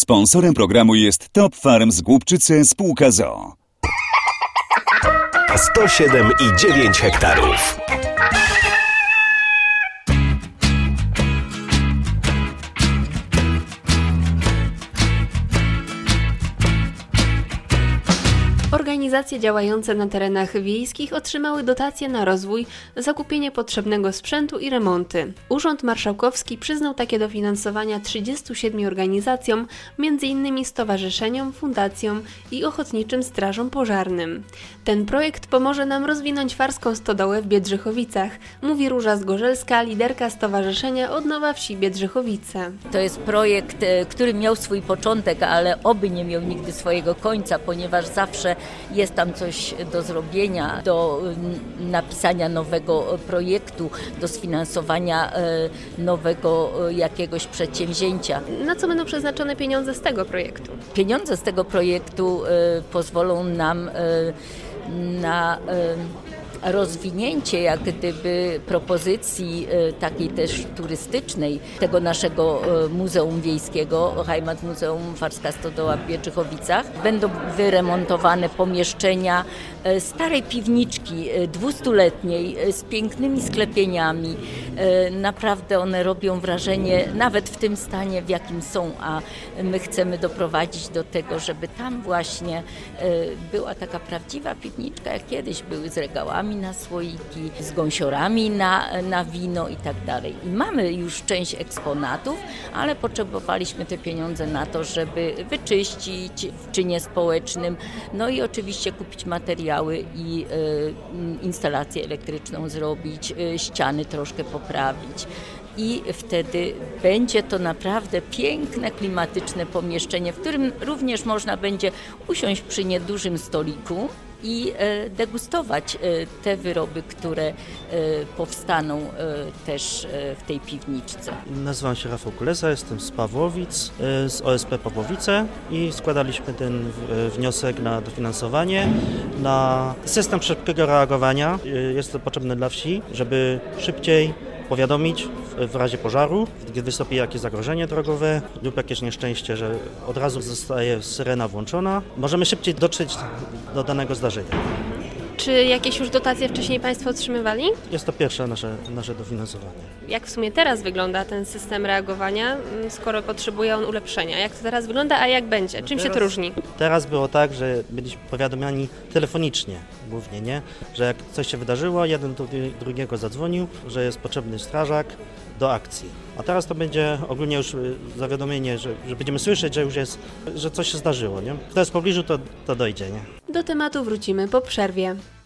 Sponsorem programu jest Top Farm z Głubczyce spółka z.o.o. 107,9 hektarów. Organizacje działające na terenach wiejskich otrzymały dotacje na rozwój, zakupienie potrzebnego sprzętu i remonty. Urząd Marszałkowski przyznał takie dofinansowania 37 organizacjom, m.in. stowarzyszeniom, fundacjom i ochotniczym strażom pożarnym. Ten projekt pomoże nam rozwinąć Farską Stodołę w Biedrzychowicach, mówi Róża Zgorzelska, liderka Stowarzyszenia Odnowa Wsi Biedrzychowice. To jest projekt, który miał swój początek, ale oby nie miał nigdy swojego końca, ponieważ zawsze jest tam coś do zrobienia, do napisania nowego projektu, do sfinansowania nowego jakiegoś przedsięwzięcia. Na co będą przeznaczone pieniądze z tego projektu? Pieniądze z tego projektu pozwolą nam na rozwinięcie jak gdyby propozycji takiej też turystycznej tego naszego Muzeum Wiejskiego, Heimat Muzeum Farska Stodoła w Biedrzychowicach. Będą wyremontowane pomieszczenia starej piwniczki 200-letniej z pięknymi sklepieniami. Naprawdę one robią wrażenie nawet w tym stanie, w jakim są, a my chcemy doprowadzić do tego, żeby tam właśnie była taka prawdziwa piwniczka, jak kiedyś były, z regałami na słoiki, z gąsiorami na wino i tak dalej. I mamy już część eksponatów, ale potrzebowaliśmy te pieniądze na to, żeby wyczyścić w czynie społecznym, no i oczywiście kupić materiały i instalację elektryczną zrobić, ściany troszkę poprawić. I wtedy będzie to naprawdę piękne, klimatyczne pomieszczenie, w którym również można będzie usiąść przy niedużym stoliku i degustować te wyroby, które powstaną też w tej piwniczce. Nazywam się Rafał Kulesa, jestem z Pawłowic, z OSP Pawłowice i składaliśmy ten wniosek na dofinansowanie na system szybkiego reagowania. Jest to potrzebne dla wsi, żeby szybciej powiadomić w razie pożaru, gdy wystąpi jakieś zagrożenie drogowe lub jakieś nieszczęście, że od razu zostaje syrena włączona. Możemy szybciej dotrzeć do danego zdarzenia. Czy jakieś już dotacje wcześniej Państwo otrzymywali? Jest to pierwsze nasze dofinansowanie. Jak w sumie teraz wygląda ten system reagowania, skoro potrzebuje on ulepszenia? Jak to teraz wygląda, a jak będzie? Czym się to różni? Teraz było tak, że byliśmy powiadamiani telefonicznie głównie, nie? Że jak coś się wydarzyło, jeden do drugiego zadzwonił, że jest potrzebny strażak do akcji. A teraz to będzie ogólnie już zawiadomienie, że będziemy słyszeć, że już jest, że coś się zdarzyło, nie? Kto jest w pobliżu, to dojdzie, nie? Do tematu wrócimy po przerwie.